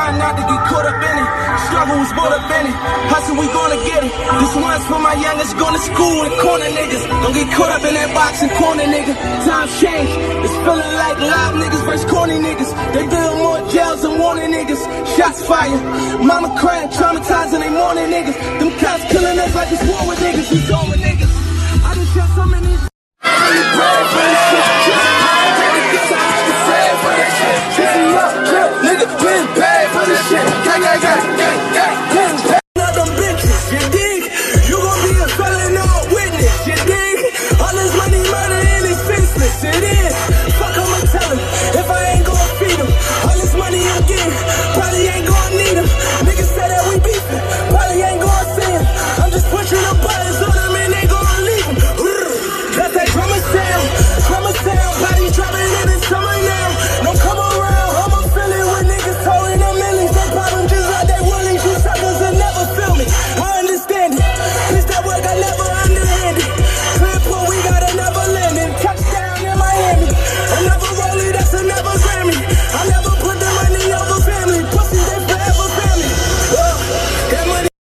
trying not to get caught up in it. Struggle was brought up in it. Hustle, we gonna get it. This one's for my youngest going to school and corner niggas. Don't get caught up in that box and corner nigga. Times change. It's feeling like live niggas versus corny niggas. They build more jails than wanted niggas. Shots fired. Mama crying, traumatizing they morning niggas. Them cops killing us like it's war with niggas. We going with niggas. I done shot so many. Nigga, been paid for this shit. Gang, gang, gang, gang, gang. Been paid out them bitches, you dig? You gon' be a felon or a witness, you dig? All this money, murder, and it's senseless, it is. Fuck, I'ma tell him if I ain't gon' feed him. All this money I'm getting, probably ain't gon'